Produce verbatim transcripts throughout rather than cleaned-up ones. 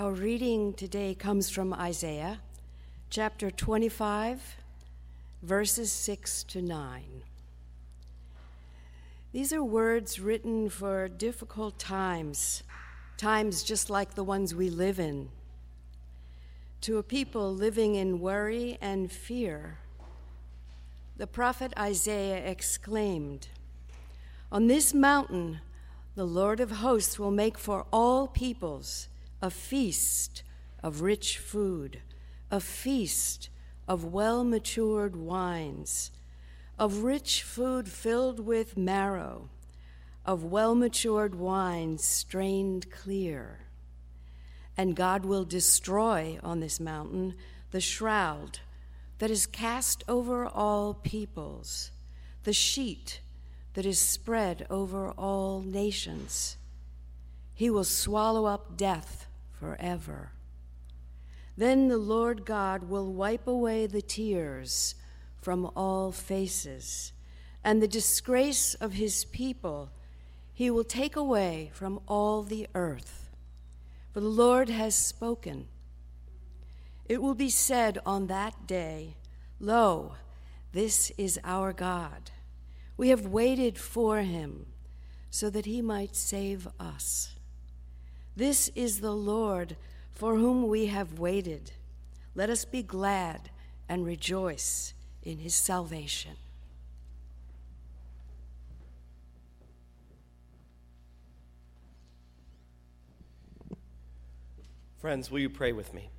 Our reading today comes from Isaiah, chapter twenty-five, verses six to nine. These are words written for difficult times, times just like the ones we live in. To a people living in worry and fear, the prophet Isaiah exclaimed, "On this mountain, the Lord of hosts will make for all peoples a feast of rich food, a feast of well-matured wines, of rich food filled with marrow, of well-matured wines strained clear. And God will destroy on this mountain the shroud that is cast over all peoples, the sheet that is spread over all nations. He will swallow up death forever. Then the Lord God will wipe away the tears from all faces, and the disgrace of his people he will take away from all the earth. For the Lord has spoken. It will be said on that day, 'Lo, this is our God. We have waited for him so that he might save us. This is the Lord for whom we have waited. Let us be glad and rejoice in his salvation.'" Friends, will you pray with me?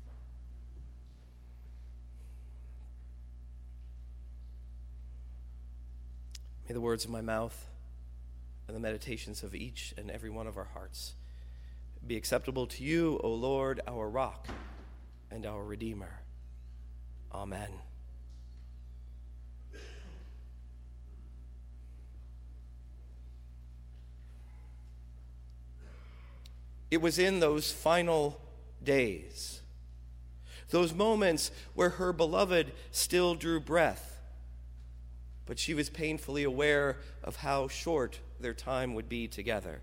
May the words of my mouth and the meditations of each and every one of our hearts be acceptable to you, O Lord, our rock and our Redeemer. Amen. It was in those final days, those moments where her beloved still drew breath, but she was painfully aware of how short their time would be together.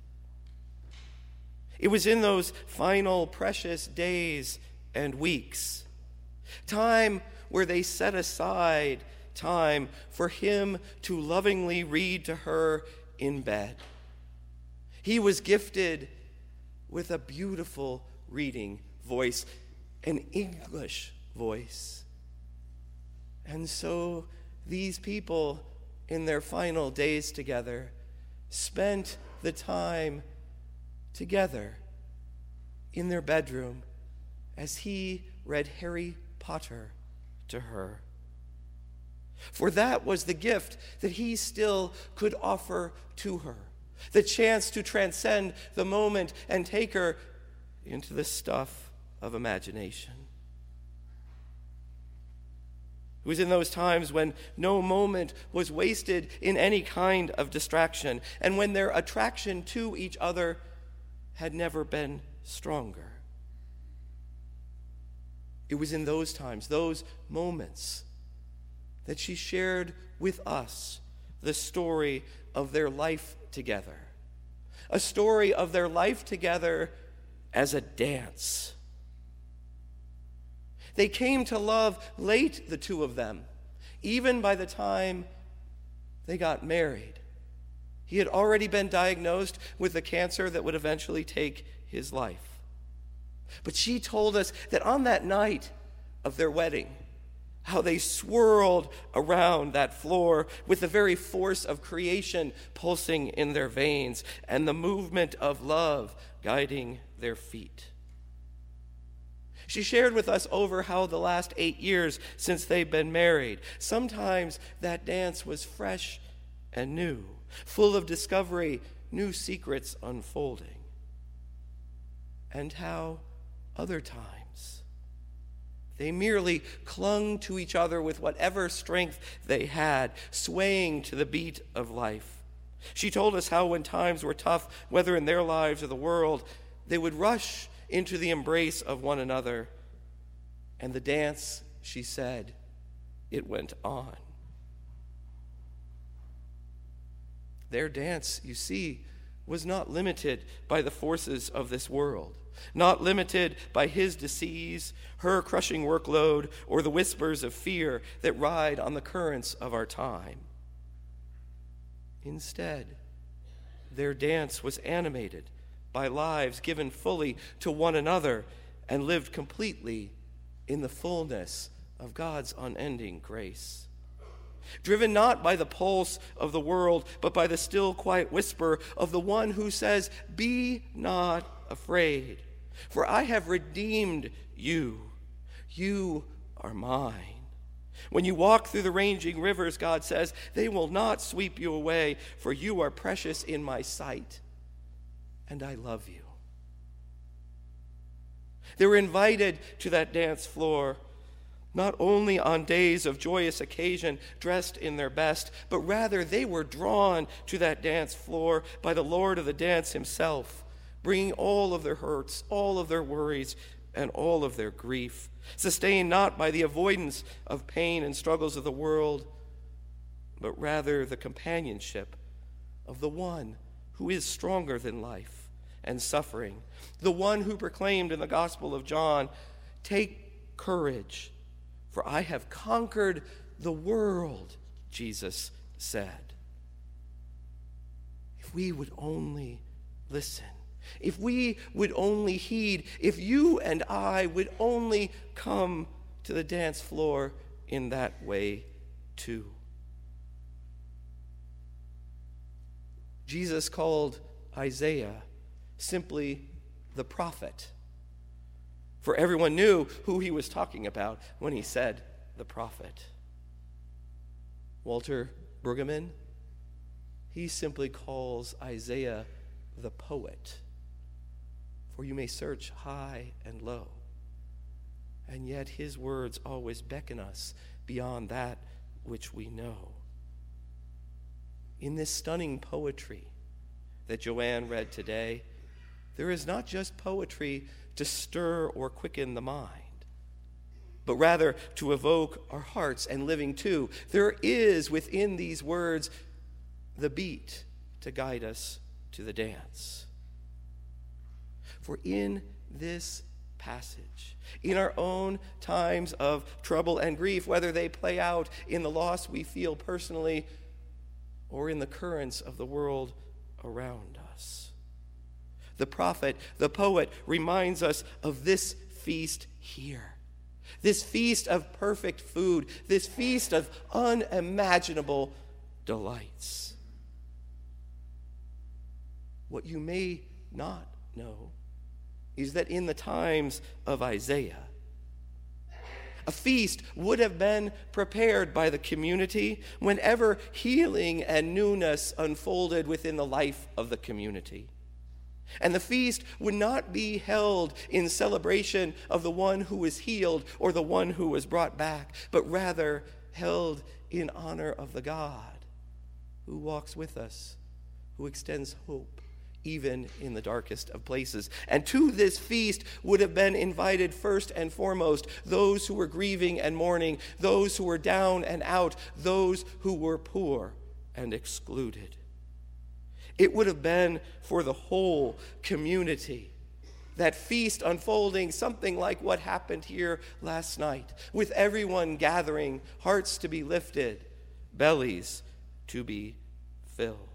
It was in those final precious days and weeks, time where they set aside time for him to lovingly read to her in bed. He was gifted with a beautiful reading voice, an English voice. And so these people, in their final days together, spent the time together in their bedroom as he read Harry Potter to her. For that was the gift that he still could offer to her, the chance to transcend the moment and take her into the stuff of imagination. It was in those times when no moment was wasted in any kind of distraction, and when their attraction to each other had never been stronger. It was in those times, those moments, that she shared with us the story of their life together, a story of their life together as a dance. They came to love late, the two of them, even by the time they got married. He had already been diagnosed with a cancer that would eventually take his life. But she told us that on that night of their wedding, how they swirled around that floor with the very force of creation pulsing in their veins and the movement of love guiding their feet. She shared with us over how the last eight years since they've been married, sometimes that dance was fresh and new, full of discovery, new secrets unfolding. And how other times they merely clung to each other with whatever strength they had, swaying to the beat of life. She told us how when times were tough, whether in their lives or the world, they would rush into the embrace of one another. And the dance, she said, it went on. Their dance, you see, was not limited by the forces of this world, not limited by his disease, her crushing workload, or the whispers of fear that ride on the currents of our time. Instead, their dance was animated by lives given fully to one another and lived completely in the fullness of God's unending grace. Driven not by the pulse of the world, but by the still quiet whisper of the one who says, "Be not afraid, for I have redeemed you. You are mine." When you walk through the raging rivers, God says, they will not sweep you away, for you are precious in my sight, and I love you. They were invited to that dance floor, not only on days of joyous occasion, dressed in their best, but rather they were drawn to that dance floor by the Lord of the dance himself, bringing all of their hurts, all of their worries, and all of their grief, sustained not by the avoidance of pain and struggles of the world, but rather the companionship of the one who is stronger than life and suffering, the one who proclaimed in the Gospel of John, "Take courage, for I have conquered the world," Jesus said. If we would only listen, if we would only heed, if you and I would only come to the dance floor in that way too. Jesus called Isaiah simply the prophet, for everyone knew who he was talking about when he said the prophet. Walter Brueggemann, he simply calls Isaiah the poet, for you may search high and low, and yet his words always beckon us beyond that which we know. In this stunning poetry that Joanne read today, there is not just poetry to stir or quicken the mind, but rather to evoke our hearts and living too. There is within these words the beat to guide us to the dance. For in this passage, in our own times of trouble and grief, whether they play out in the loss we feel personally or in the currents of the world around us, the prophet, the poet, reminds us of this feast here, this feast of perfect food, this feast of unimaginable delights. What you may not know is that in the times of Isaiah, a feast would have been prepared by the community whenever healing and newness unfolded within the life of the community. And the feast would not be held in celebration of the one who was healed or the one who was brought back, but rather held in honor of the God who walks with us, who extends hope even in the darkest of places. And to this feast would have been invited first and foremost those who were grieving and mourning, those who were down and out, those who were poor and excluded. It would have been for the whole community, that feast unfolding something like what happened here last night, with everyone gathering, hearts to be lifted, bellies to be filled.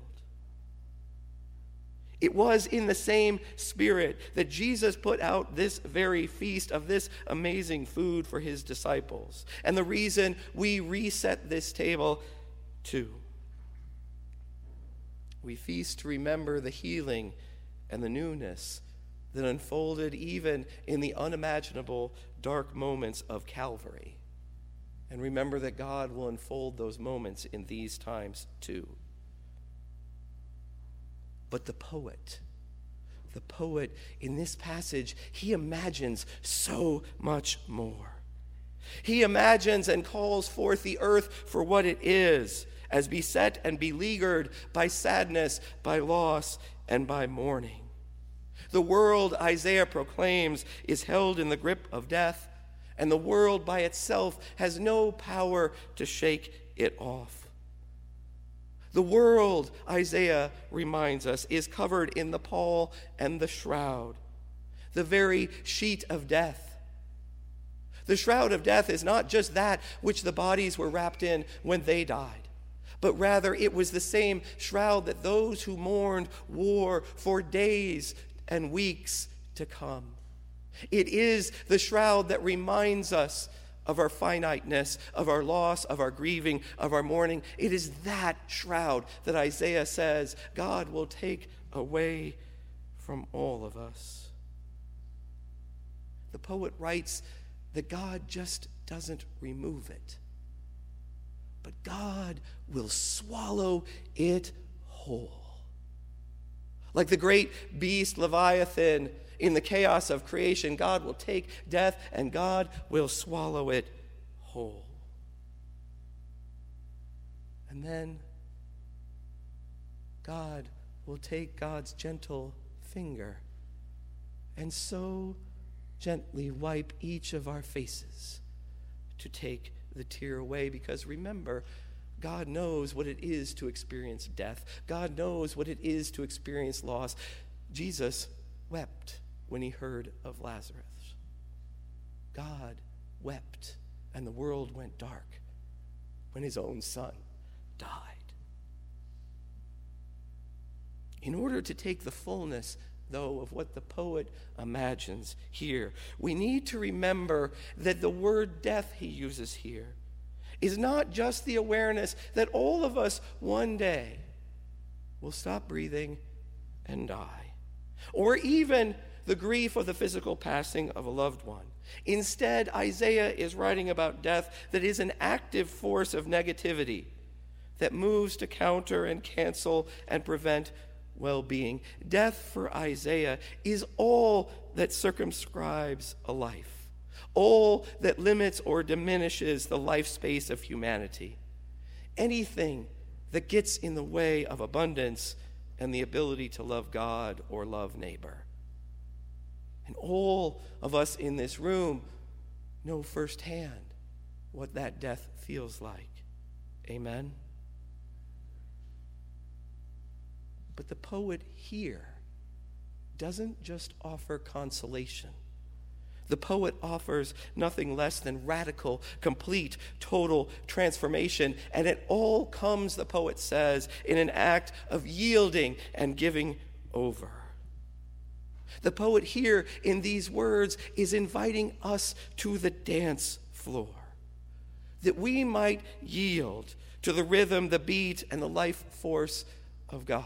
It was in the same spirit that Jesus put out this very feast of this amazing food for his disciples. And the reason we reset this table too. We feast to remember the healing and the newness that unfolded even in the unimaginable dark moments of Calvary. And remember that God will unfold those moments in these times too. But the poet, the poet in this passage, he imagines so much more. He imagines and calls forth the earth for what it is, as beset and beleaguered by sadness, by loss, and by mourning. The world, Isaiah proclaims, is held in the grip of death, and the world by itself has no power to shake it off. The world, Isaiah reminds us, is covered in the pall and the shroud, the very sheet of death. The shroud of death is not just that which the bodies were wrapped in when they died, but rather it was the same shroud that those who mourned wore for days and weeks to come. It is the shroud that reminds us of our finiteness, of our loss, of our grieving, of our mourning. It is that shroud that Isaiah says God will take away from all of us. The poet writes that God just doesn't remove it, but God will swallow it whole. Like the great beast Leviathan, in the chaos of creation, God will take death and God will swallow it whole. And then God will take God's gentle finger and so gently wipe each of our faces to take the tear away. Because remember, God knows what it is to experience death. God knows what it is to experience loss. Jesus wept when he heard of Lazarus. God wept, and the world went dark when his own son died. In order to take the fullness, though, of what the poet imagines here, we need to remember that the word death he uses here is not just the awareness that all of us one day will stop breathing and die, or even the grief of the physical passing of a loved one. Instead, Isaiah is writing about death that is an active force of negativity that moves to counter and cancel and prevent well-being. Death for Isaiah is all that circumscribes a life, all that limits or diminishes the life space of humanity. Anything that gets in the way of abundance and the ability to love God or love neighbor. And all of us in this room know firsthand what that death feels like. Amen? But the poet here doesn't just offer consolation. The poet offers nothing less than radical, complete, total transformation. And it all comes, the poet says, in an act of yielding and giving over. The poet here in these words is inviting us to the dance floor, that we might yield to the rhythm, the beat, and the life force of God.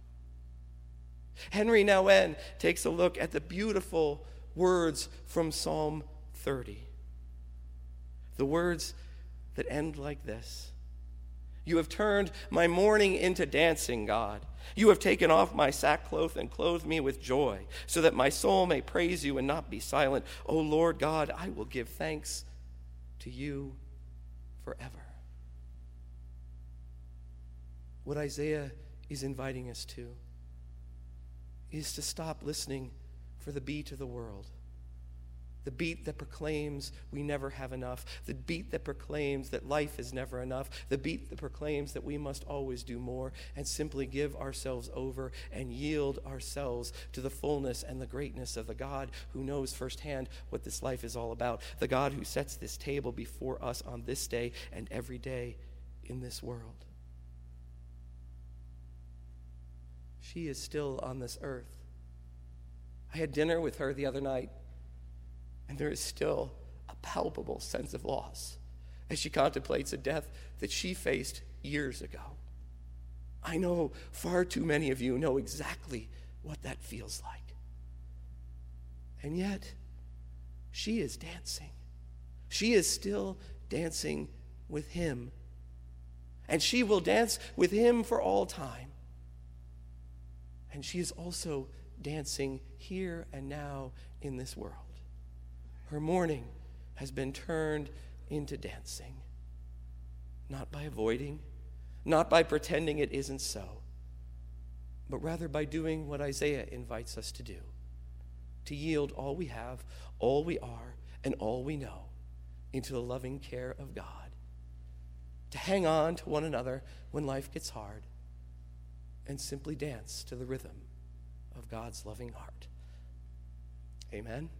Henry Nouwen takes a look at the beautiful words from Psalm thirty. The words that end like this: You have turned my mourning into dancing, God. You have taken off my sackcloth and clothed me with joy, so that my soul may praise you and not be silent. O Lord God, I will give thanks to you forever. What Isaiah is inviting us to is to stop listening for the beat of the world. The beat that proclaims we never have enough. The beat that proclaims that life is never enough. The beat that proclaims that we must always do more, and simply give ourselves over and yield ourselves to the fullness and the greatness of the God who knows firsthand what this life is all about. The God who sets this table before us on this day and every day in this world. She is still on this earth. I had dinner with her the other night, and there is still a palpable sense of loss as she contemplates a death that she faced years ago. I know far too many of you know exactly what that feels like. And yet, she is dancing. She is still dancing with him. And she will dance with him for all time. And she is also dancing here and now in this world. Her mourning has been turned into dancing, not by avoiding, not by pretending it isn't so, but rather by doing what Isaiah invites us to do, to yield all we have, all we are, and all we know into the loving care of God, to hang on to one another when life gets hard, and simply dance to the rhythm of God's loving heart. Amen.